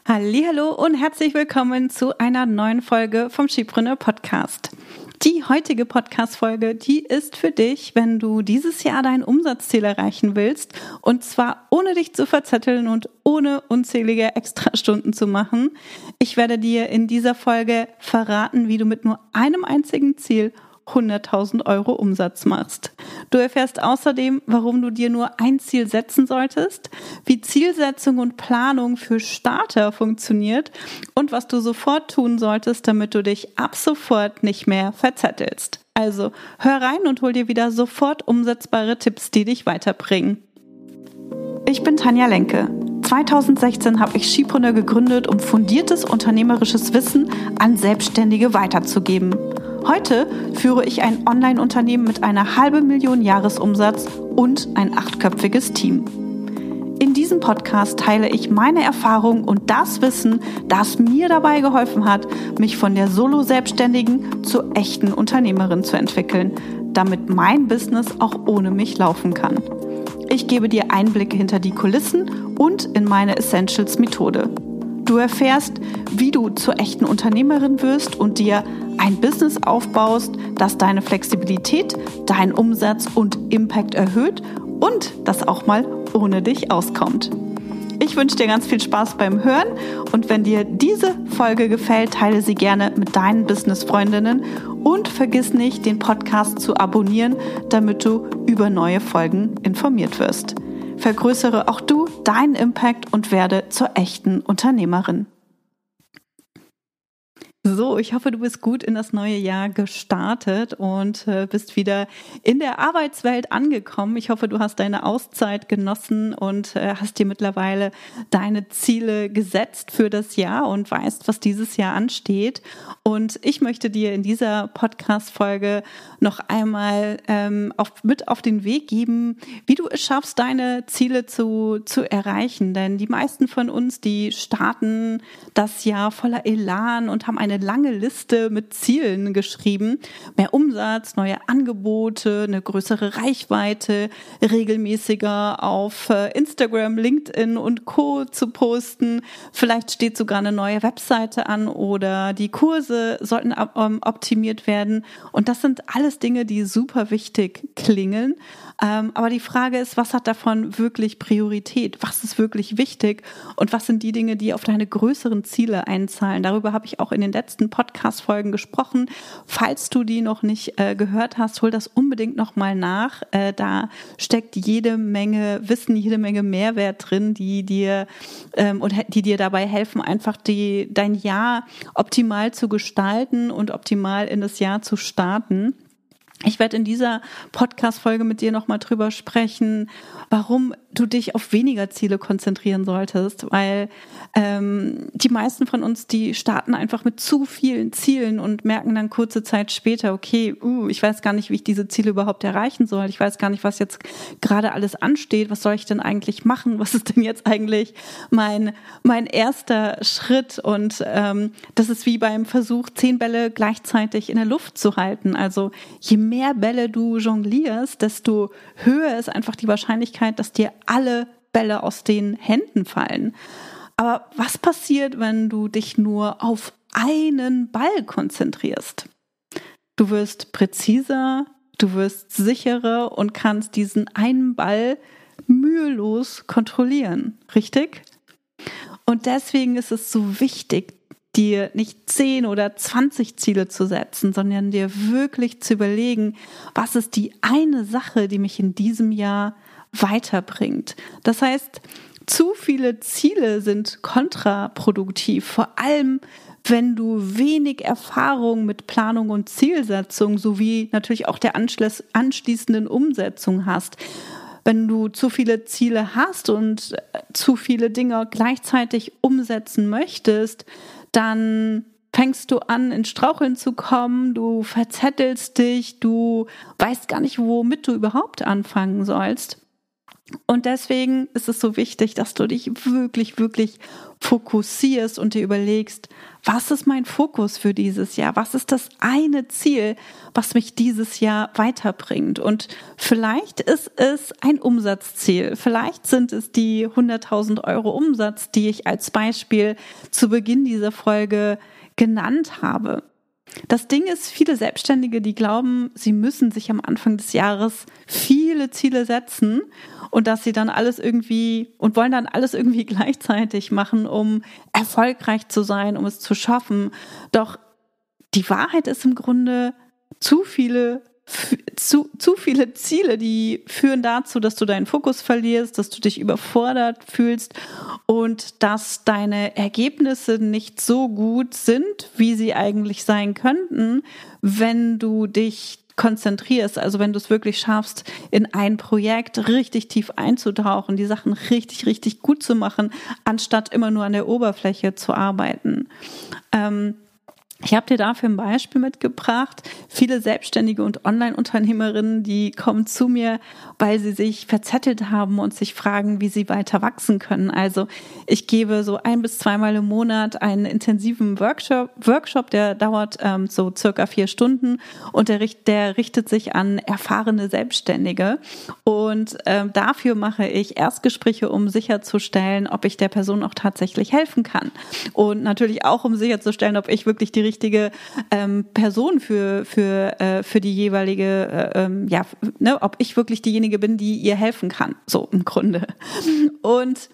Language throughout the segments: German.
Hallihallo und herzlich willkommen zu einer neuen Folge vom Skipreneur Podcast. Die heutige Podcast-Folge, die ist für dich, wenn du dieses Jahr dein Umsatzziel erreichen willst, und zwar ohne dich zu verzetteln und ohne unzählige Extrastunden zu machen. Ich werde dir in dieser Folge verraten, wie du mit nur einem einzigen Ziel 100.000 Euro Umsatz machst. Du erfährst außerdem, warum du dir nur ein Ziel setzen solltest, wie Zielsetzung und Planung für Starter funktioniert und was du sofort tun solltest, damit du dich ab sofort nicht mehr verzettelst. Also hör rein und hol dir wieder sofort umsetzbare Tipps, die dich weiterbringen. Ich bin Tanja Lenke. 2016 habe ich Skipreneur gegründet, um fundiertes unternehmerisches Wissen an Selbstständige weiterzugeben. Heute führe ich ein Online-Unternehmen mit einer 500.000 Jahresumsatz und ein 8-köpfiges Team. In diesem Podcast teile ich meine Erfahrungen und das Wissen, das mir dabei geholfen hat, mich von der Solo-Selbstständigen zur echten Unternehmerin zu entwickeln, damit mein Business auch ohne mich laufen kann. Ich gebe dir Einblicke hinter die Kulissen und in meine Essentials-Methode. Du erfährst, wie du zur echten Unternehmerin wirst und dir ein Business aufbaust, das deine Flexibilität, deinen Umsatz und Impact erhöht und das auch mal ohne dich auskommt. Ich wünsche dir ganz viel Spaß beim Hören und wenn dir diese Folge gefällt, teile sie gerne mit deinen Business-Freundinnen und vergiss nicht, den Podcast zu abonnieren, damit du über neue Folgen informiert wirst. Vergrößere auch du deinen Impact und werde zur echten Unternehmerin. So, ich hoffe, du bist gut in das neue Jahr gestartet und bist wieder in der Arbeitswelt angekommen. Ich hoffe, du hast deine Auszeit genossen und hast dir mittlerweile deine Ziele gesetzt für das Jahr und weißt, was dieses Jahr ansteht. Und ich möchte dir in dieser Podcast-Folge noch einmal mit auf den Weg geben, wie du es schaffst, deine Ziele zu erreichen. Denn die meisten von uns, die starten das Jahr voller Elan und haben eine lange Liste mit Zielen geschrieben. Mehr Umsatz, neue Angebote, eine größere Reichweite, regelmäßiger auf Instagram, LinkedIn und Co. zu posten. Vielleicht steht sogar eine neue Webseite an oder die Kurse sollten optimiert werden. Und das sind alles Dinge, die super wichtig klingen. Aber die Frage ist, was hat davon wirklich Priorität? Was ist wirklich wichtig? Und was sind die Dinge, die auf deine größeren Ziele einzahlen? Darüber habe ich auch in den letzten Podcast-Folgen gesprochen. Falls du die noch nicht gehört hast, hol das unbedingt nochmal nach. Da steckt jede Menge Wissen, jede Menge Mehrwert drin, die dir dabei helfen, einfach dein Jahr optimal zu gestalten und optimal in das Jahr zu starten. Ich werde in dieser Podcast-Folge mit dir nochmal drüber sprechen, warum du dich auf weniger Ziele konzentrieren solltest, weil die meisten von uns, die starten einfach mit zu vielen Zielen und merken dann kurze Zeit später, okay, ich weiß gar nicht, wie ich diese Ziele überhaupt erreichen soll. Ich weiß gar nicht, was jetzt gerade alles ansteht. Was soll ich denn eigentlich machen? Was ist denn jetzt eigentlich mein erster Schritt? Und das ist wie beim Versuch, 10 Bälle gleichzeitig in der Luft zu halten. Also je mehr Bälle du jonglierst, desto höher ist einfach die Wahrscheinlichkeit, dass dir alle Bälle aus den Händen fallen. Aber was passiert, wenn du dich nur auf einen Ball konzentrierst? Du wirst präziser, du wirst sicherer und kannst diesen einen Ball mühelos kontrollieren, richtig? Und deswegen ist es so wichtig, dir nicht 10 oder 20 Ziele zu setzen, sondern dir wirklich zu überlegen, was ist die eine Sache, die mich in diesem Jahr weiterbringt. Das heißt, zu viele Ziele sind kontraproduktiv, vor allem wenn du wenig Erfahrung mit Planung und Zielsetzung sowie natürlich auch der anschließenden Umsetzung hast. Wenn du zu viele Ziele hast und zu viele Dinge gleichzeitig umsetzen möchtest, dann fängst du an, ins Straucheln zu kommen, du verzettelst dich, du weißt gar nicht, womit du überhaupt anfangen sollst. Und deswegen ist es so wichtig, dass du dich wirklich, wirklich fokussierst und dir überlegst, was ist mein Fokus für dieses Jahr? Was ist das eine Ziel, was mich dieses Jahr weiterbringt? Und vielleicht ist es ein Umsatzziel. Vielleicht sind es die 100.000 Euro Umsatz, die ich als Beispiel zu Beginn dieser Folge genannt habe. Das Ding ist, viele Selbstständige, die glauben, sie müssen sich am Anfang des Jahres viele Ziele setzen und dass sie dann alles irgendwie und wollen dann alles irgendwie gleichzeitig machen, um erfolgreich zu sein, um es zu schaffen. Doch die Wahrheit ist im Grunde, zu viele Ziele, die führen dazu, dass du deinen Fokus verlierst, dass du dich überfordert fühlst und dass deine Ergebnisse nicht so gut sind, wie sie eigentlich sein könnten, wenn du dich konzentrierst, also wenn du es wirklich schaffst, in ein Projekt richtig tief einzutauchen, die Sachen richtig, richtig gut zu machen, anstatt immer nur an der Oberfläche zu arbeiten. Ich habe dir dafür ein Beispiel mitgebracht. Viele Selbstständige und Online-Unternehmerinnen, die kommen zu mir, weil sie sich verzettelt haben und sich fragen, wie sie weiter wachsen können. Also ich gebe so 1 bis 2 Mal im Monat einen intensiven Workshop, der dauert so circa 4 Stunden und der richtet sich an erfahrene Selbstständige. Und dafür mache ich Erstgespräche, um sicherzustellen, ob ich der Person auch tatsächlich helfen kann. Und natürlich auch, um sicherzustellen, ob ich wirklich die richtige Person für die jeweilige, ob ich wirklich diejenige bin, die ihr helfen kann, so im Grunde. Und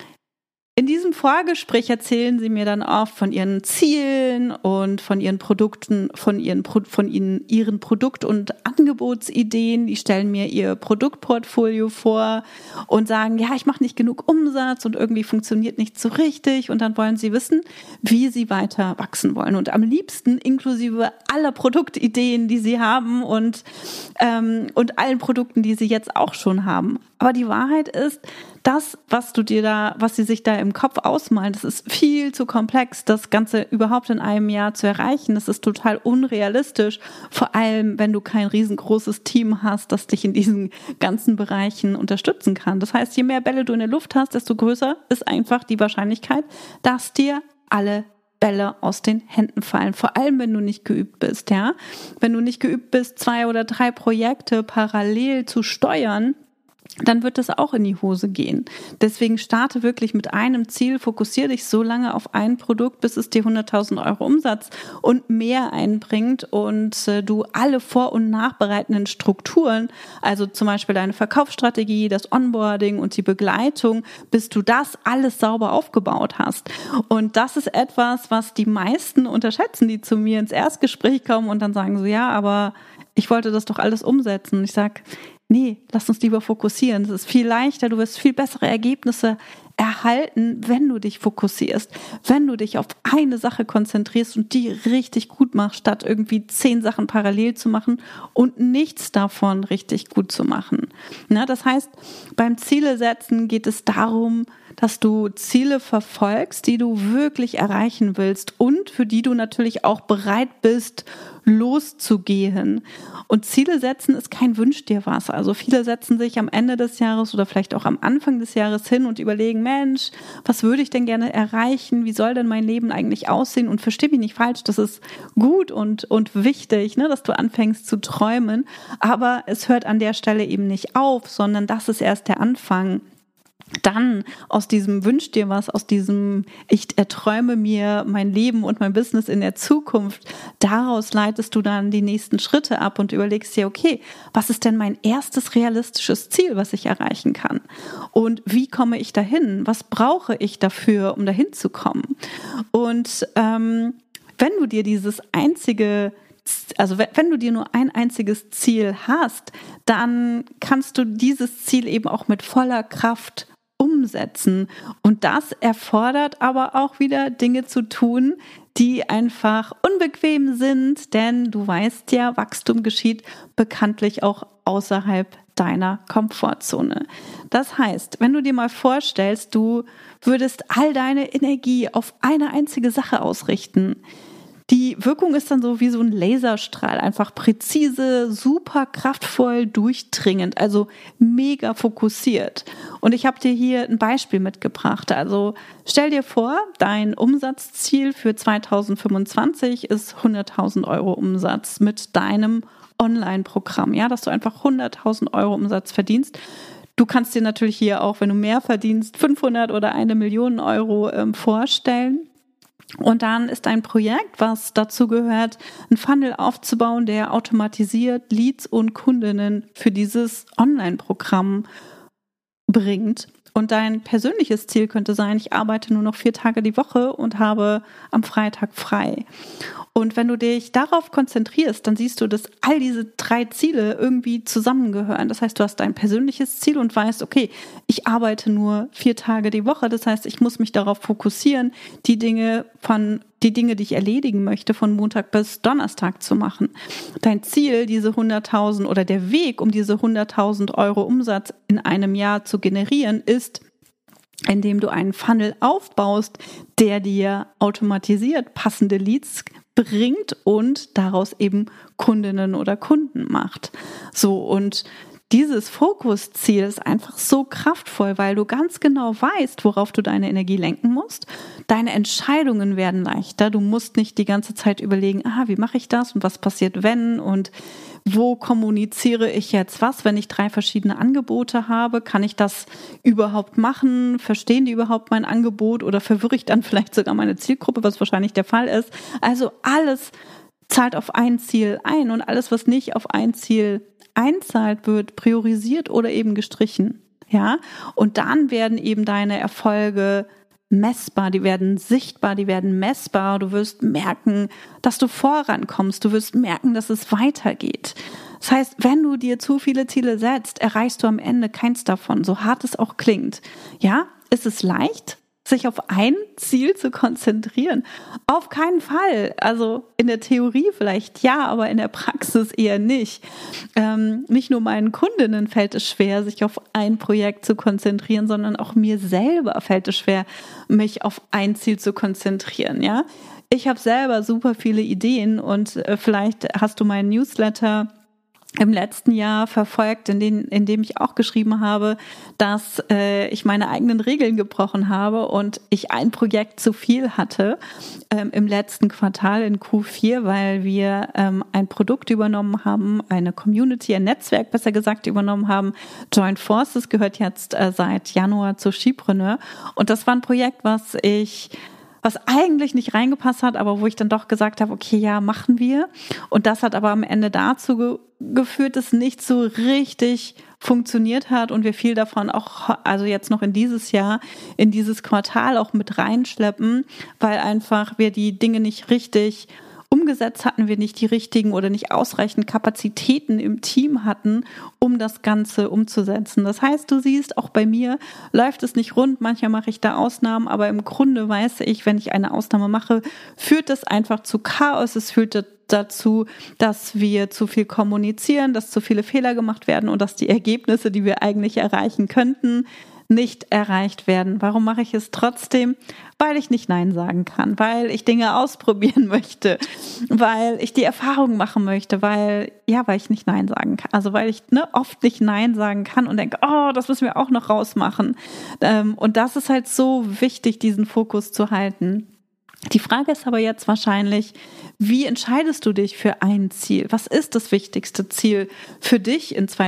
in diesem Vorgespräch erzählen sie mir dann oft von ihren Zielen und von ihren Produkten, von ihren Produkt- und Angebotsideen. Die stellen mir ihr Produktportfolio vor und sagen, ja, ich mache nicht genug Umsatz und irgendwie funktioniert nicht so richtig. Und dann wollen sie wissen, wie sie weiter wachsen wollen. Und am liebsten inklusive aller Produktideen, die sie haben und allen Produkten, die sie jetzt auch schon haben. Aber die Wahrheit ist, das, was sie sich da im Kopf ausmalen, das ist viel zu komplex, das Ganze überhaupt in einem Jahr zu erreichen. Das ist total unrealistisch, vor allem, wenn du kein riesengroßes Team hast, das dich in diesen ganzen Bereichen unterstützen kann. Das heißt, je mehr Bälle du in der Luft hast, desto größer ist einfach die Wahrscheinlichkeit, dass dir alle Bälle aus den Händen fallen. Vor allem, wenn du nicht geübt bist, ja. Wenn du nicht geübt bist, 2 oder 3 Projekte parallel zu steuern, dann wird das auch in die Hose gehen. Deswegen starte wirklich mit einem Ziel, fokussiere dich so lange auf ein Produkt, bis es dir 100.000 Euro Umsatz und mehr einbringt und du alle vor- und nachbereitenden Strukturen, also zum Beispiel deine Verkaufsstrategie, das Onboarding und die Begleitung, bis du das alles sauber aufgebaut hast. Und das ist etwas, was die meisten unterschätzen, die zu mir ins Erstgespräch kommen und dann sagen so, ja, aber ich wollte das doch alles umsetzen. Ich sag, nee, lass uns lieber fokussieren. Es ist viel leichter, du wirst viel bessere Ergebnisse erhalten, wenn du dich fokussierst, wenn du dich auf eine Sache konzentrierst und die richtig gut machst, statt irgendwie 10 Sachen parallel zu machen und nichts davon richtig gut zu machen. Das heißt, beim Ziele setzen geht es darum, dass du Ziele verfolgst, die du wirklich erreichen willst und für die du natürlich auch bereit bist, loszugehen. Und Ziele setzen ist kein Wünsch dir was. Also viele setzen sich am Ende des Jahres oder vielleicht auch am Anfang des Jahres hin und überlegen, Mensch, was würde ich denn gerne erreichen? Wie soll denn mein Leben eigentlich aussehen? Und versteh mich nicht falsch, das ist gut und wichtig, dass du anfängst zu träumen. Aber es hört an der Stelle eben nicht auf, sondern das ist erst der Anfang. Dann aus diesem Wünsch dir was, aus diesem ich erträume mir mein Leben und mein Business in der Zukunft, daraus leitest du dann die nächsten Schritte ab und überlegst dir, okay, was ist denn mein erstes realistisches Ziel, was ich erreichen kann? Und wie komme ich dahin? Was brauche ich dafür, um dahin zu kommen? Und wenn du dir wenn du dir nur ein einziges Ziel hast, dann kannst du dieses Ziel eben auch mit voller Kraft umsetzen. Und das erfordert aber auch wieder Dinge zu tun, die einfach unbequem sind, denn du weißt ja, Wachstum geschieht bekanntlich auch außerhalb deiner Komfortzone. Das heißt, wenn du dir mal vorstellst, du würdest all deine Energie auf eine einzige Sache ausrichten, Die Wirkung ist dann so wie so ein Laserstrahl, einfach präzise, super kraftvoll, durchdringend, also mega fokussiert. Und ich habe dir hier ein Beispiel mitgebracht. Also stell dir vor, dein Umsatzziel für 2025 ist 100.000 Euro Umsatz mit deinem Online-Programm, ja, dass du einfach 100.000 Euro Umsatz verdienst. Du kannst dir natürlich hier auch, wenn du mehr verdienst, 500 oder 1 Million Euro vorstellen. Und dann ist ein Projekt, was dazu gehört, einen Funnel aufzubauen, der automatisiert Leads und Kundinnen für dieses Online-Programm bringt. Und dein persönliches Ziel könnte sein, ich arbeite nur noch 4 Tage die Woche und habe am Freitag frei. Und wenn du dich darauf konzentrierst, dann siehst du, dass all diese 3 Ziele irgendwie zusammengehören. Das heißt, du hast dein persönliches Ziel und weißt, okay, ich arbeite nur 4 Tage die Woche. Das heißt, ich muss mich darauf fokussieren, die Dinge, die ich erledigen möchte, von Montag bis Donnerstag zu machen. Dein Ziel, diese 100.000 oder der Weg, um diese 100.000 Euro Umsatz in einem Jahr zu generieren, ist, indem du einen Funnel aufbaust, der dir automatisiert passende Leads bringt und daraus eben Kundinnen oder Kunden macht. So, und dieses Fokusziel ist einfach so kraftvoll, weil du ganz genau weißt, worauf du deine Energie lenken musst. Deine Entscheidungen werden leichter. Du musst nicht die ganze Zeit überlegen, wie mache ich das und was passiert, wenn, und wo kommuniziere ich jetzt was, wenn ich 3 verschiedene Angebote habe? Kann ich das überhaupt machen? Verstehen die überhaupt mein Angebot oder verwirre ich dann vielleicht sogar meine Zielgruppe, was wahrscheinlich der Fall ist? Also alles zahlt auf ein Ziel ein und alles, was nicht auf ein Ziel einzahlt, wird priorisiert oder eben gestrichen. Ja? Und dann werden eben deine Erfolge messbar, die werden sichtbar, die werden messbar. Du wirst merken, dass du vorankommst. Du wirst merken, dass es weitergeht. Das heißt, wenn du dir zu viele Ziele setzt, erreichst du am Ende keins davon, so hart es auch klingt. Ja, ist es leicht, sich auf ein Ziel zu konzentrieren? Auf keinen Fall. Also in der Theorie vielleicht ja, aber in der Praxis eher nicht. Nicht nur meinen Kundinnen fällt es schwer, sich auf ein Projekt zu konzentrieren, sondern auch mir selber fällt es schwer, mich auf ein Ziel zu konzentrieren. Ja, ich habe selber super viele Ideen und vielleicht hast du meinen Newsletter im letzten Jahr verfolgt, in dem ich auch geschrieben habe, dass ich meine eigenen Regeln gebrochen habe und ich ein Projekt zu viel hatte im letzten Quartal in Q4, weil wir ein Produkt übernommen haben, eine Community, ein Netzwerk besser gesagt übernommen haben. Joint Forces gehört jetzt seit Januar zu Skipreneur und das war ein Projekt, was eigentlich nicht reingepasst hat, aber wo ich dann doch gesagt habe, okay, ja, machen wir. Und das hat aber am Ende dazu geführt, dass nicht so richtig funktioniert hat und wir viel davon auch, also jetzt noch in dieses Jahr, in dieses Quartal auch mit reinschleppen, weil einfach wir die Dinge nicht richtig umgesetzt hatten, wir nicht die richtigen oder nicht ausreichend Kapazitäten im Team hatten, um das Ganze umzusetzen. Das heißt, du siehst, auch bei mir läuft es nicht rund, manchmal mache ich da Ausnahmen, aber im Grunde weiß ich, wenn ich eine Ausnahme mache, führt das einfach zu Chaos, es führt dazu, dass wir zu viel kommunizieren, dass zu viele Fehler gemacht werden und dass die Ergebnisse, die wir eigentlich erreichen könnten, nicht erreicht werden. Warum mache ich es trotzdem? Weil ich nicht Nein sagen kann, weil ich Dinge ausprobieren möchte, weil ich die Erfahrung machen möchte, weil ich nicht Nein sagen kann. Also weil ich oft nicht Nein sagen kann und denke, das müssen wir auch noch rausmachen. Und das ist halt so wichtig, diesen Fokus zu halten. Die Frage ist aber jetzt wahrscheinlich, wie entscheidest du dich für ein Ziel? Was ist das wichtigste Ziel für dich in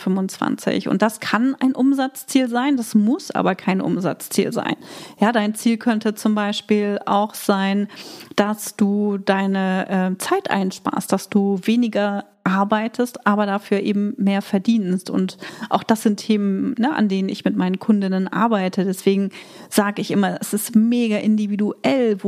2025? Und das kann ein Umsatzziel sein, das muss aber kein Umsatzziel sein. Ja, dein Ziel könnte zum Beispiel auch sein, dass du deine Zeit einsparst, dass du weniger arbeitest, aber dafür eben mehr verdienst. Und auch das sind Themen, an denen ich mit meinen Kundinnen arbeite. Deswegen sage ich immer, es ist mega individuell,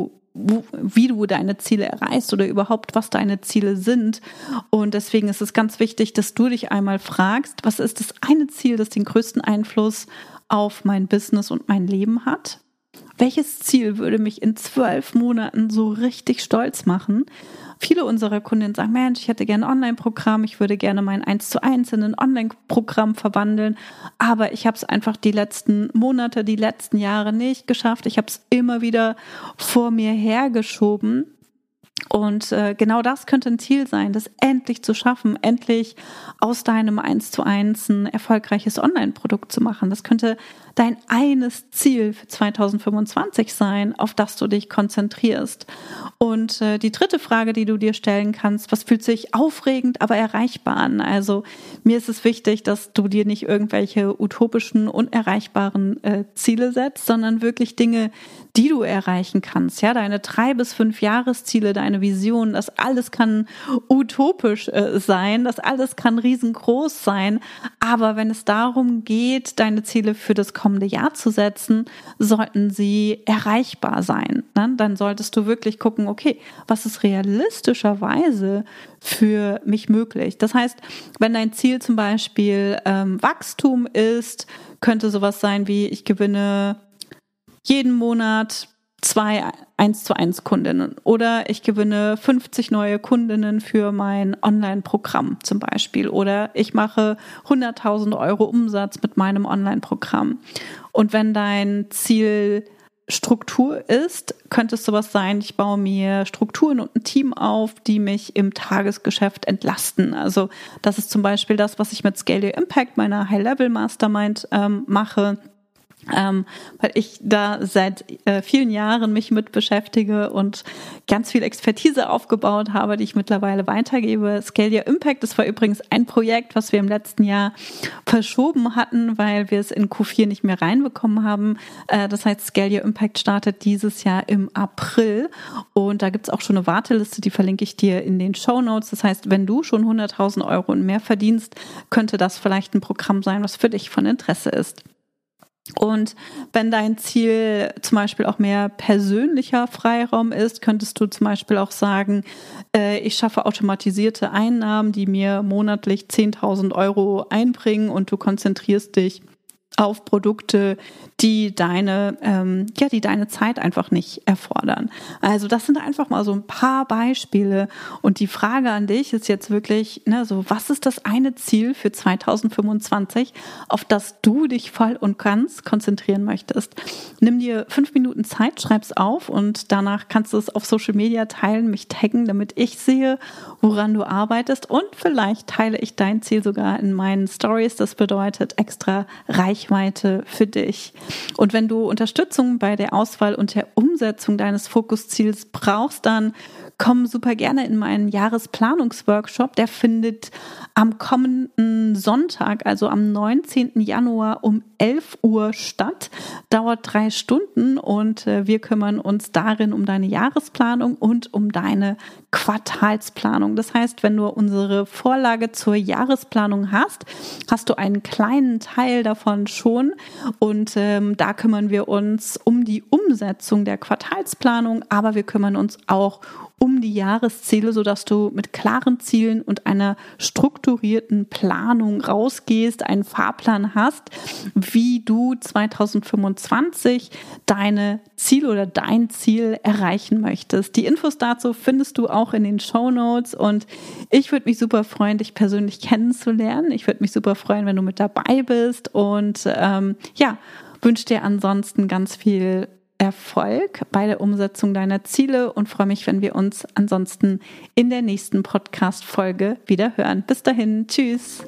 wie du deine Ziele erreichst oder überhaupt, was deine Ziele sind. Und deswegen ist es ganz wichtig, dass du dich einmal fragst, was ist das eine Ziel, das den größten Einfluss auf mein Business und mein Leben hat? Welches Ziel würde mich in 12 Monaten so richtig stolz machen? Viele unserer Kundinnen sagen, Mensch, ich hätte gerne ein Online-Programm, ich würde gerne mein 1:1 in ein Online-Programm verwandeln, aber ich habe es einfach die letzten Monate, die letzten Jahre nicht geschafft. Ich habe es immer wieder vor mir hergeschoben. Und genau das könnte ein Ziel sein, das endlich zu schaffen, endlich aus deinem 1:1 ein erfolgreiches Online-Produkt zu machen. Das könnte dein eines Ziel für 2025 sein, auf das du dich konzentrierst. Und die dritte Frage, die du dir stellen kannst: Was fühlt sich aufregend, aber erreichbar an? Also mir ist es wichtig, dass du dir nicht irgendwelche utopischen, unerreichbaren Ziele setzt, sondern wirklich Dinge, die du erreichen kannst. Ja, deine 3 bis 5 Jahresziele, deine Vision, das alles kann utopisch sein, das alles kann riesengroß sein. Aber wenn es darum geht, deine Ziele für das kommende Jahr zu setzen, sollten sie erreichbar sein. Ne? Dann solltest du wirklich gucken, okay, was ist realistischerweise für mich möglich? Das heißt, wenn dein Ziel zum Beispiel Wachstum ist, könnte sowas sein wie: Ich gewinne jeden Monat 2 1:1 Kundinnen oder ich gewinne 50 neue Kundinnen für mein Online-Programm zum Beispiel, oder ich mache 100.000 Euro Umsatz mit meinem Online-Programm. Und wenn dein Ziel Struktur ist, könnte es sowas sein: Ich baue mir Strukturen und ein Team auf, die mich im Tagesgeschäft entlasten. Also das ist zum Beispiel das, was ich mit Scale Your Impact, meiner High-Level-Mastermind, mache. Weil ich da seit vielen Jahren mich mit beschäftige und ganz viel Expertise aufgebaut habe, die ich mittlerweile weitergebe. Scale Your Impact, das war übrigens ein Projekt, was wir im letzten Jahr verschoben hatten, weil wir es in Q4 nicht mehr reinbekommen haben. Das heißt, Scale Your Impact startet dieses Jahr im April und da gibt es auch schon eine Warteliste, die verlinke ich dir in den Shownotes. Das heißt, wenn du schon 100.000 Euro und mehr verdienst, könnte das vielleicht ein Programm sein, was für dich von Interesse ist. Und wenn dein Ziel zum Beispiel auch mehr persönlicher Freiraum ist, könntest du zum Beispiel auch sagen: Ich schaffe automatisierte Einnahmen, die mir monatlich 10.000 Euro einbringen, und du konzentrierst dich auf Produkte, die deine Zeit einfach nicht erfordern. Also das sind einfach mal so ein paar Beispiele. Und die Frage an dich ist jetzt wirklich, was ist das eine Ziel für 2025, auf das du dich voll und ganz konzentrieren möchtest? Nimm dir 5 Minuten Zeit, schreib's auf und danach kannst du es auf Social Media teilen, mich taggen, damit ich sehe, woran du arbeitest, und vielleicht teile ich dein Ziel sogar in meinen Stories. Das bedeutet extra Reichweite für dich. Und wenn du Unterstützung bei der Auswahl und der Umsetzung deines Fokusziels brauchst, dann komm super gerne in meinen Jahresplanungsworkshop. Der findet am kommenden Sonntag, also am 19. Januar um 11 Uhr statt. Dauert 3 Stunden und wir kümmern uns darin um deine Jahresplanung und um deine Quartalsplanung. Das heißt, wenn du unsere Vorlage zur Jahresplanung hast, hast du einen kleinen Teil davon schon, und da kümmern wir uns um die Umsetzung der Quartalsplanung, aber wir kümmern uns auch um die Jahresziele, sodass du mit klaren Zielen und einer strukturierten Planung rausgehst, einen Fahrplan hast, wie du 2025 deine Ziele oder dein Ziel erreichen möchtest. Die Infos dazu findest du auch in den Shownotes, und ich würde mich super freuen, dich persönlich kennenzulernen. Ich würde mich super freuen, wenn du mit dabei bist, und wünsche dir ansonsten ganz viel Erfolg bei der Umsetzung deiner Ziele und freue mich, wenn wir uns ansonsten in der nächsten Podcast-Folge wieder hören. Bis dahin, tschüss.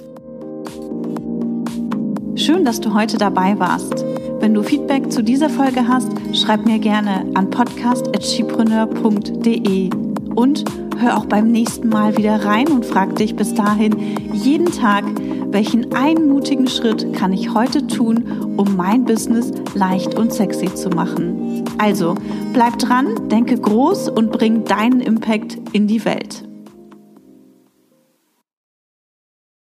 Schön, dass du heute dabei warst. Wenn du Feedback zu dieser Folge hast, schreib mir gerne an podcast@skipreneur.de und hör auch beim nächsten Mal wieder rein und frag dich bis dahin jeden Tag: Welchen einen mutigen Schritt kann ich heute tun, um mein Business leicht und sexy zu machen? Also, bleib dran, denke groß und bring deinen Impact in die Welt.